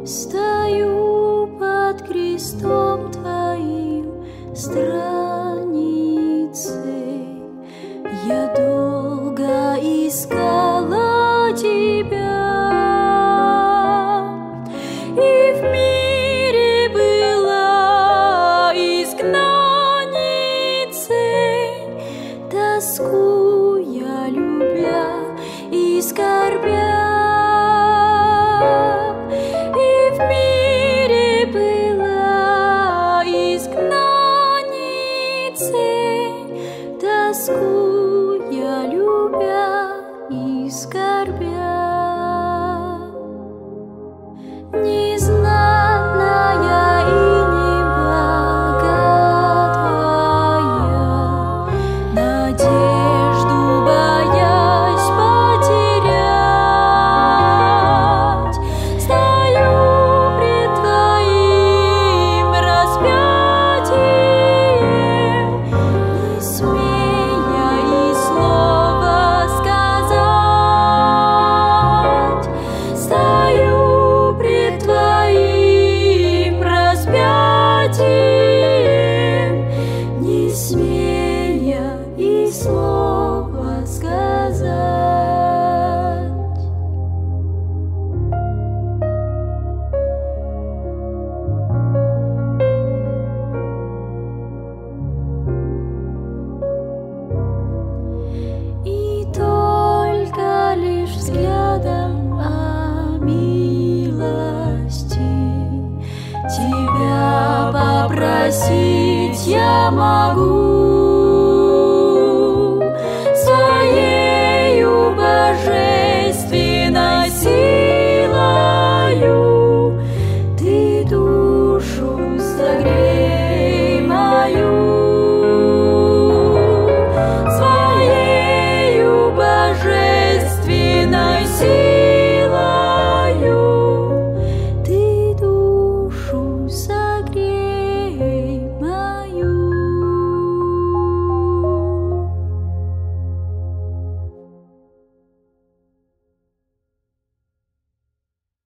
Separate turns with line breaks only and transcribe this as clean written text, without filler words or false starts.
Стою под крестом Твоим страницей. Я долго искала Тебя, и в мире была изгнанницей, тоскуя, любя и скорбя. Тоскуя, любя и скорбя, незнатная и неблагая Твоя, надежду боясь потерять, стою пред Твоим распятием, не смея и слова сказать. Стою пред Твоим распятием, не смея и слова сказать. И только лишь взглядом о милости Тебя попросить я могу.